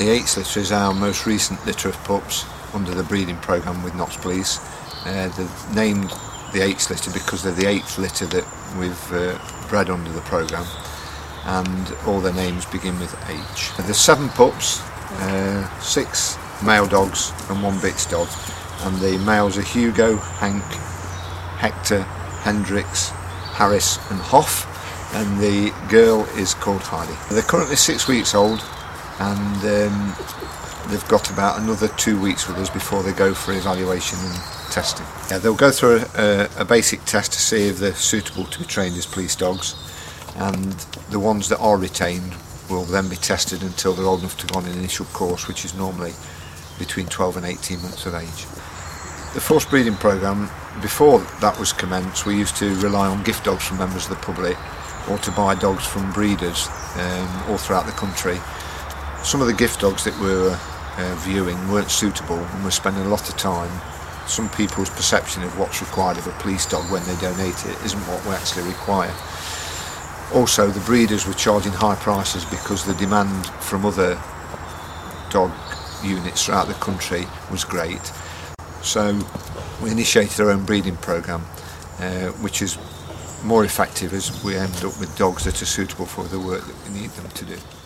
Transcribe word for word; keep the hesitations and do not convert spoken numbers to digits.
The eighth litter is our most recent litter of pups under the breeding programme with Notts Police. Uh, they've named the eighth litter because they're the eighth litter that we've uh, bred under the programme, and all their names begin with H. There's seven pups, uh, six male dogs and one bitch dog, and the males are Hugo, Hank, Hector, Hendrix, Harris and Hoff, and the girl is called Heidi. They're currently six weeks old, and um, they've got about another two weeks with us before they go for evaluation and testing. Yeah, they'll go through a, a, a basic test to see if they're suitable to be trained as police dogs, and the ones that are retained will then be tested until they're old enough to go on an initial course, which is normally between twelve and eighteen months of age. The forced breeding programme, before that was commenced, we used to rely on gift dogs from members of the public or to buy dogs from breeders um, all throughout the country. Some of the gift dogs that we were uh, viewing weren't suitable, and we're spending a lot of time. Some people's perception of what's required of a police dog when they donate it isn't what we actually require. Also, the breeders were charging high prices because the demand from other dog units throughout the country was great. So we initiated our own breeding programme, uh, which is more effective as we end up with dogs that are suitable for the work that we need them to do.